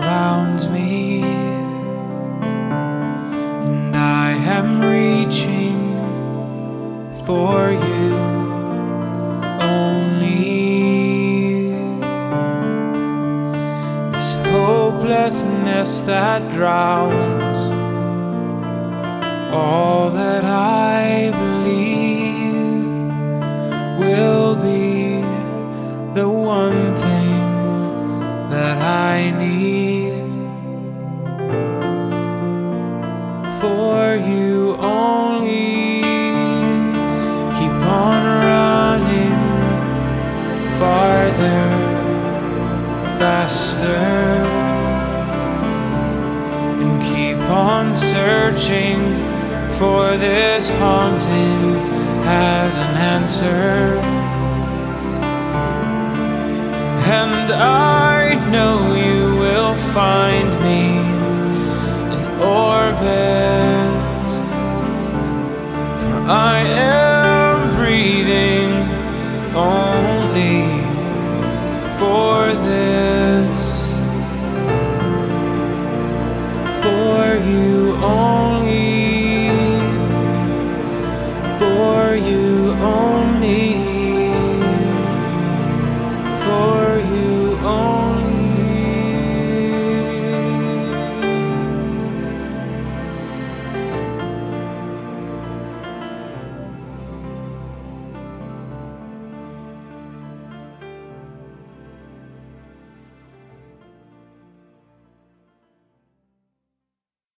surrounds me, and I am reaching for you only. This hopelessness that drowns all that I believe will be the one thing that I need. For you only, keep on running farther, faster, and keep on searching, for this haunting has an answer. And I know you will find me in orbit, for I am